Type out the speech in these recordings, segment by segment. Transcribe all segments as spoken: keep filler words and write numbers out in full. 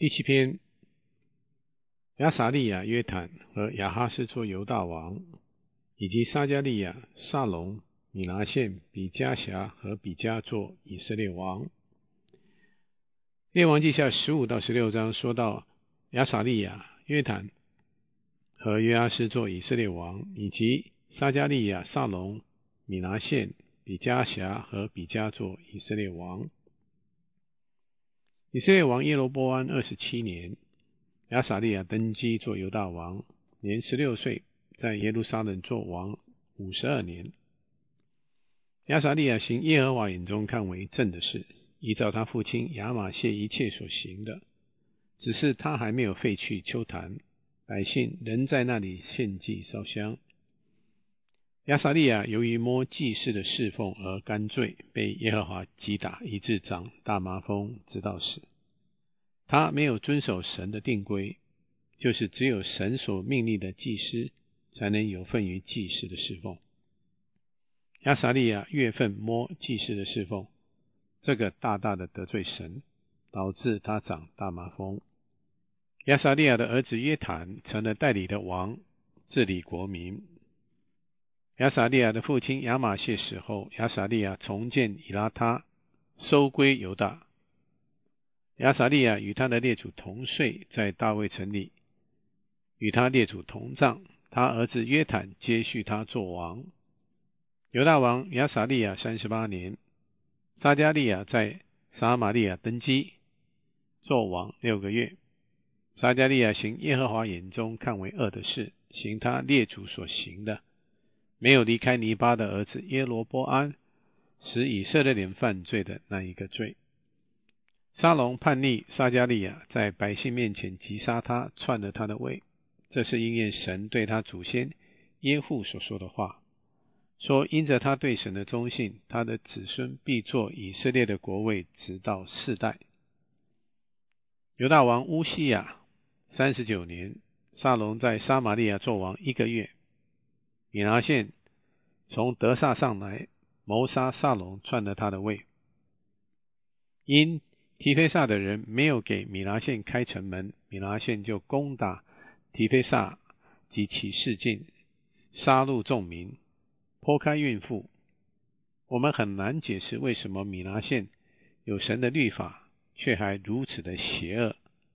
第七篇，亚撒利雅、约坦和亚哈斯做犹大王，以及撒迦利亚、撒龙、米拿现、比加辖和比加做以色列王。列王记下十五到十六章说到亚撒利雅、约坦和约阿斯做以色列王，以及撒迦利亚、撒龙、米拿现、比加辖和比加做以色列王。以色列王耶罗波安二十七年，亚撒利雅登基做犹大王，年十六岁，在耶路撒冷做王五十二年。亚撒利雅行耶和华眼中看为正的事，依照他父亲亚玛谢一切所行的，只是他还没有废去丘坛，百姓仍在那里献祭烧香。亚撒利雅由于摸祭司的侍奉而甘罪，被耶和华击打，以致长大麻风，直到死。他没有遵守神的定规，就是只有神所命令的祭司才能有份于祭司的侍奉。亚撒利雅越份摸祭司的侍奉，这个大大的得罪神，导致他长大麻风。亚撒利雅的儿子约坦成了代理的王，治理国民。亚撒利雅的父亲亚玛谢死后，亚撒利雅重建以拉他，收归犹大。亚撒利雅与他的列祖同睡，在大卫城里，与他列祖同葬。他儿子约坦接续他做王。犹大王亚撒利雅三十八年，撒迦利亚在撒玛利亚登基，做王六个月。撒迦利亚行耶和华眼中看为恶的事，行他列祖所行的，没有离开尼巴的儿子耶罗波安，使以色列人犯罪的那一个罪。沙龙叛逆撒迦利亚，在百姓面前击杀他，篡了他的位。这是应验神对他祖先耶户所说的话，说因着他对神的忠信，他的子孙必作以色列的国位，直到世代。犹大王乌西雅三十九年，撒龙在撒玛利亚做王一个月。米拿现从德萨上来，谋杀撒龙，篡了他的位。因提非萨的人没有给米拿现开城门，米拿现就攻打提非萨及其市境，杀戮众民，剖开孕妇。我们很难解释为什么米拿现有神的律法，却还如此的邪恶。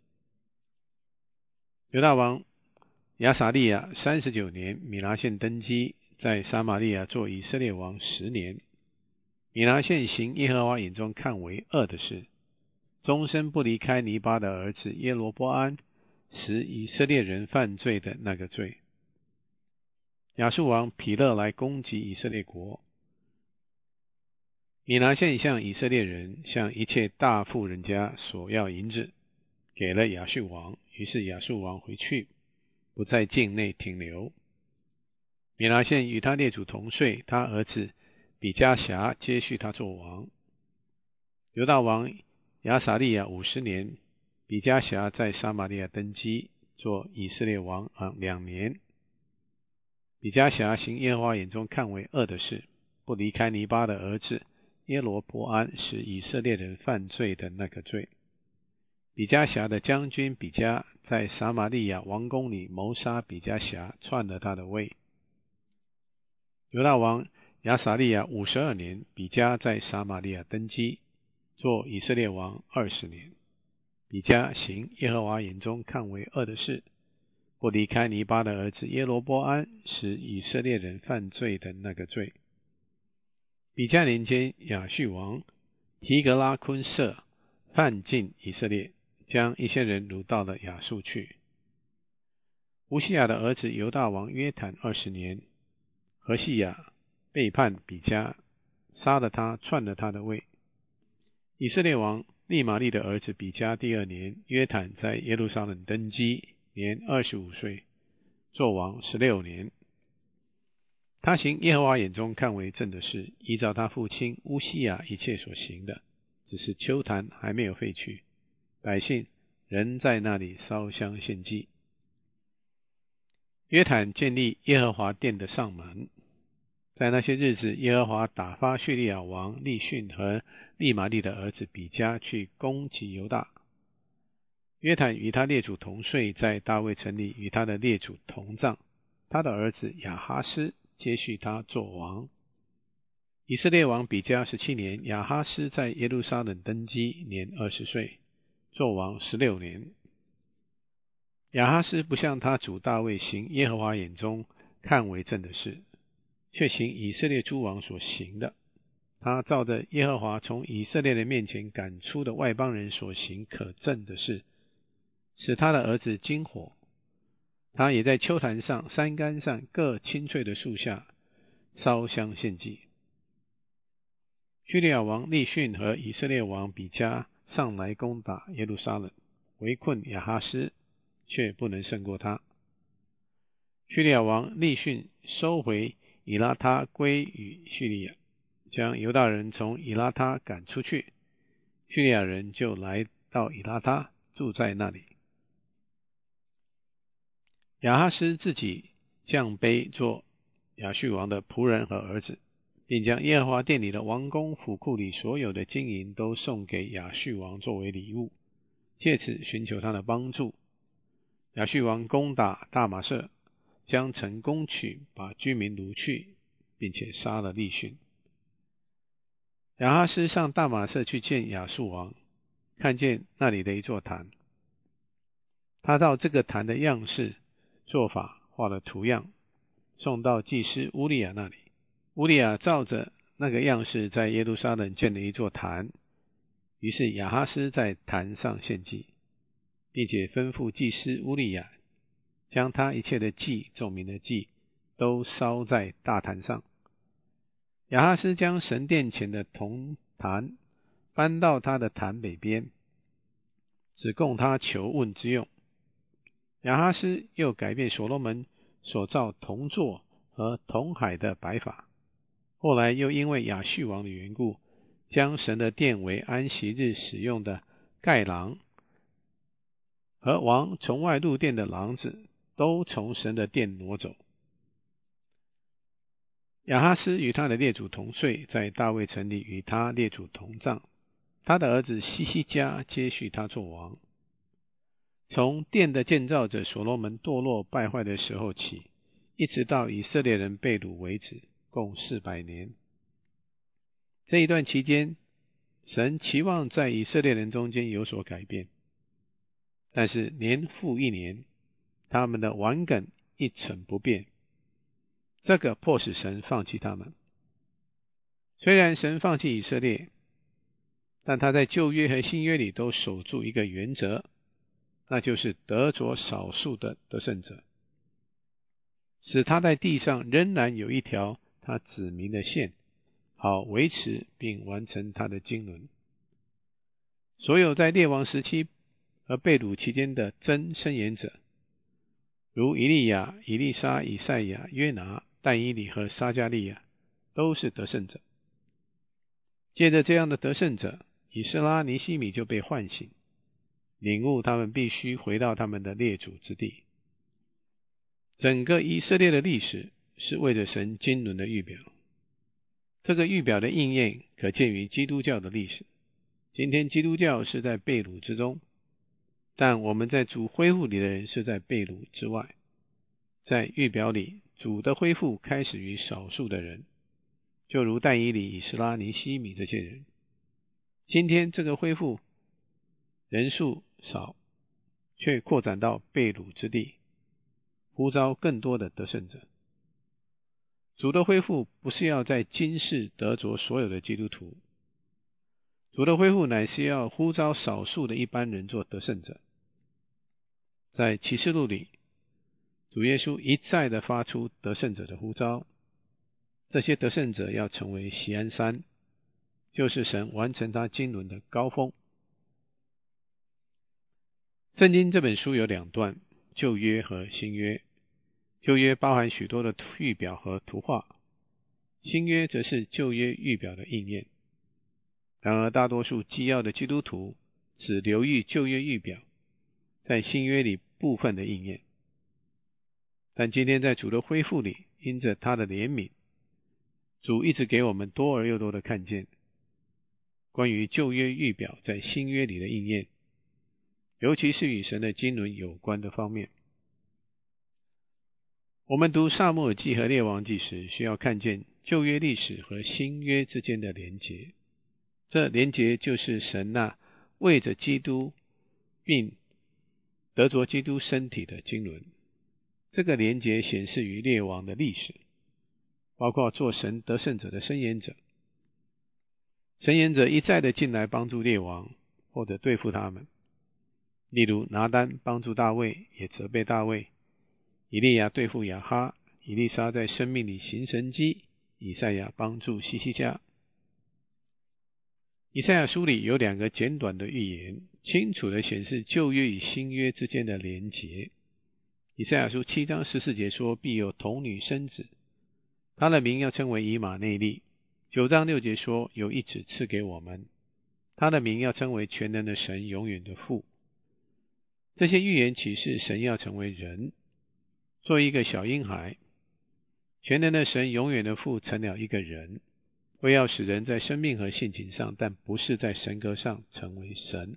犹大王亚撒利雅三十九年，米拿现登基，在撒玛利亚做以色列王十年。米拿现行耶和华眼中看为恶的事，终身不离开尼巴的儿子耶罗波安，使以色列人犯罪的那个罪。亚述王毗勒来攻击以色列国，米拿现向以色列人，向一切大富人家索要银子，给了亚述王，于是亚述王回去，不在境内停留。米拿现与他列祖同睡，他儿子比加辖接续他做王。犹大王亚撒利雅五十年，比加辖在撒玛利亚登基，做以色列王两年。比加辖行耶和华眼中看为恶的事，不离开尼巴的儿子耶罗波安，使以色列人犯罪的那个罪。比加辖的将军比加在撒玛利亚王宫里谋杀比加辖，篡了他的位。犹大王亚撒利雅五十二年，比加在撒玛利亚登基，做以色列王二十年。比加行耶和华眼中看为恶的事，不离开尼巴的儿子耶罗波安，使以色列人犯罪的那个罪。比加年间，亚述王提格拉昆色犯尽以色列，将一些人掳到了亚述去。乌西雅的儿子犹大王约坦二十年，何西雅背叛比加，杀了他，篡了他的位。以色列王利玛利的儿子比加第二年，约坦在耶路撒冷登基，年二十五岁，做王十六年。他行耶和华眼中看为正的事，依照他父亲乌西雅一切所行的，只是丘坛还没有废去，百姓仍在那里烧香献祭。约坦建立耶和华殿的上门。在那些日子，耶和华打发叙利亚王利逊和利玛利的儿子比加去攻击犹大。 约坦与他列祖同睡，在大卫城里与他的列祖同葬。他的儿子亚哈斯接续他作王。以色列王比加十七年，亚哈斯在耶路撒冷登基，年二十岁，作王十六年。亚哈斯不像他主大卫行耶和华眼中看为正的事，却行以色列诸王所行的。他照着耶和华从以色列人面前赶出的外邦人所行可憎的事，使他的儿子经火。他也在丘坛上、山冈上各青翠的树下烧香献祭。叙利亚王利逊和以色列王比加上来攻打耶路撒冷，围困亚哈斯，却不能胜过他。叙利亚王利逊收回以拉他归于叙利亚，将犹大人从以拉他赶出去，叙利亚人就来到以拉他，住在那里。亚哈斯自己降卑做亚述王的仆人和儿子，并将耶和华殿里的王宫府库里所有的金银都送给亚述王作为礼物，借此寻求他的帮助。亚述王攻打大马色，将城攻取，把居民掳去，并且杀了利逊。亚哈斯上大马色去见亚述王，看见那里的一座坛，他照这个坛的样式做法画了图样，送到祭司乌利亚那里。乌利亚照着那个样式在耶路撒冷建了一座坛，于是亚哈斯在坛上献祭，并且吩咐祭司乌利亚将他一切的祭、奏明的祭都烧在大坛上。亚哈斯将神殿前的铜坛搬到他的坛北边，只供他求问之用。亚哈斯又改变所罗门所造铜座和铜海的摆法，后来又因为亚述王的缘故，将神的殿为安息日使用的盖廊和王从外入殿的廊子都从神的殿挪走。亚哈斯与他的列祖同睡，在大卫城里与他列祖同葬。他的儿子希西家接续他作王。从殿的建造者所罗门堕落败坏的时候起，一直到以色列人被掳为止，共四百年。这一段期间，神期望在以色列人中间有所改变，但是年复一年，他们的顽梗一成不变，这个迫使神放弃他们。虽然神放弃以色列，但他在旧约和新约里都守住一个原则，那就是得着少数的得胜者，使他在地上仍然有一条他指明的线，好维持并完成他的经纶。所有在列王时期和被掳期间的真申言者，如以利亚、以利沙、以赛亚、约拿、但以理和撒迦利亚，都是得胜者。借着这样的得胜者，以斯拉、尼希米就被唤醒，领悟他们必须回到他们的列祖之地。整个以色列的历史是为着神经纶的预表，这个预表的应验可见于基督教的历史。今天基督教是在被掳之中，但我们在主恢复里的人是在被掳之外。在预表里，主的恢复开始于少数的人，就如但以理、以斯拉、尼希米这些人。今天这个恢复人数少，却扩展到被掳之地，呼召更多的得胜者。主的恢复不是要在今世得着所有的基督徒，主的恢复乃是要呼召少数的一般人做得胜者。在启示录里，主耶稣一再的发出得胜者的呼召，这些得胜者要成为锡安山，就是神完成他经纶的高峰。圣经这本书有两段，旧约和新约。旧约包含许多的预表和图画，新约则是旧约预表的应验。然而大多数基要的基督徒只留意旧约预表，在新约里部分的应验。但今天在主的恢复里，因着他的怜悯，主一直给我们多而又多的看见关于旧约预表在新约里的应验。 尤其是与神的经纶有关的方面。我们读撒母耳记和列王记时，需要看见旧约历史和新约之间的连结。这连结就是神那为着基督并得着基督身体的经纶。这个连结显示于列王的历史，包括做神得胜者的申言者。申言者一再的进来帮助列王，或者对付他们。例如拿单帮助大卫，也责备大卫；以利亚对付亚哈，以利沙在生命里行神迹，以赛亚帮助希西家。以赛亚书里有两个简短的预言，清楚地显示旧约与新约之间的连结。以赛亚书七章十四节说，必有童女生子，他的名要称为以马内利。九章六节说，有一子赐给我们，他的名要称为全能的神，永远的父。这些预言启示神要成为人，做一个小婴孩。全能的神，永远的父成了一个人，为要使人在生命和性情上，但不是在神格上成为神。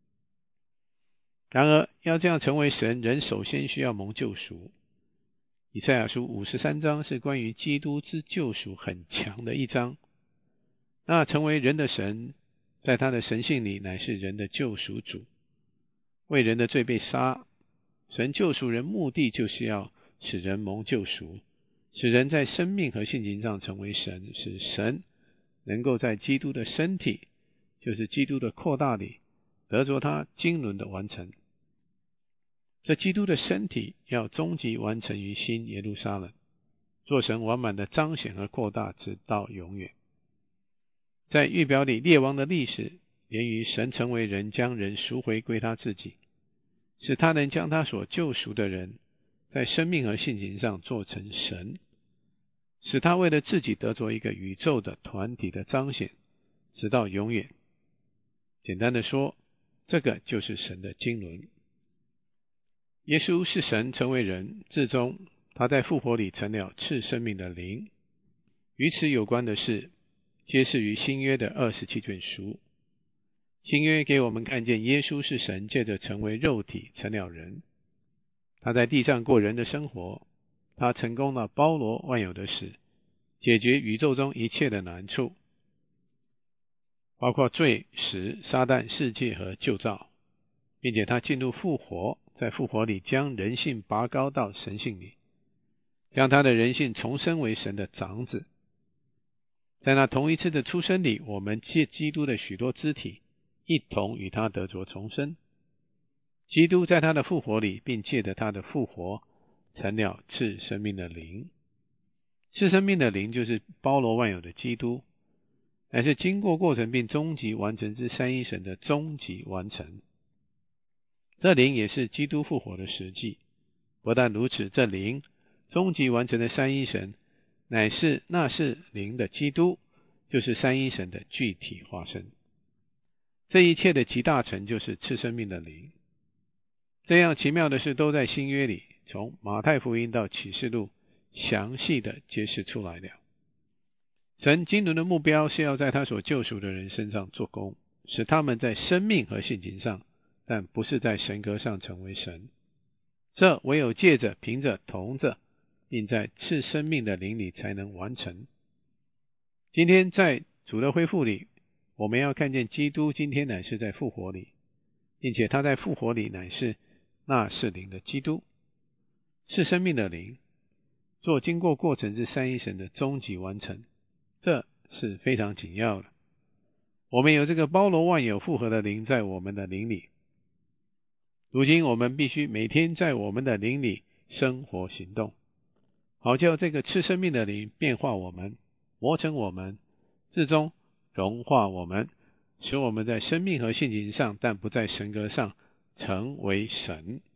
然而要这样成为神，人首先需要蒙救赎。以赛亚书五十三章是关于基督之救赎很强的一章。那成为人的神，在他的神性里乃是人的救赎主，为人的罪被杀。神救赎人目的就是要使人蒙救赎，使人在生命和性情上成为神，使神能够在基督的身体，就是基督的扩大里，得着他经纶的完成。这基督的身体要终极完成于新耶路撒冷，做神完满的彰显和扩大，直到永远。在预表里，列王的历史连于神成为人，将人赎回归他自己，使他能将他所救赎的人在生命和性情上做成神，使他为了自己得着一个宇宙的团体的彰显，直到永远。简单的说，这个就是神的经纶。耶稣是神成为人，至终他在复活里成了赐生命的灵。与此有关的事，揭示于新约的二十七卷书。新约给我们看见耶稣是神借着成为肉体成了人，他在地上过人的生活，他成功了包罗万有的事，解决宇宙中一切的难处，包括罪、死、撒旦、世界和旧造，并且他进入复活，在复活里将人性拔高到神性里，将他的人性重生为神的长子。在那同一次的出生里，我们借基督的许多肢体一同与他得着重生。基督在他的复活里，并借着他的复活成了赐生命的灵。赐生命的灵就是包罗万有的基督，乃是经过过程并终极完成之三一神的终极完成。这灵也是基督复活的实际。不但如此，这灵终极完成的三一神乃是那是灵的基督，就是三一神的具体化身。这一切的极大成就是赐生命的灵。这样奇妙的事都在新约里，从马太福音到启示录详细的揭示出来了。神经纶的目标是要在他所救赎的人身上做工，使他们在生命和性情上，但不是在神格上成为神。这唯有借着凭着同着并在赐生命的灵里才能完成。今天在主的恢复里，我们要看见基督今天乃是在复活里，并且他在复活里乃是那是灵的基督，赐生命的灵，做经过过程之三一神的终极完成。这是非常紧要的。我们有这个包罗万有复合的灵在我们的灵里，如今我们必须每天在我们的灵里生活行动，好叫这个赐生命的灵变化我们，磨成我们，至终融化我们，使我们在生命和性情上，但不在神格上成为神。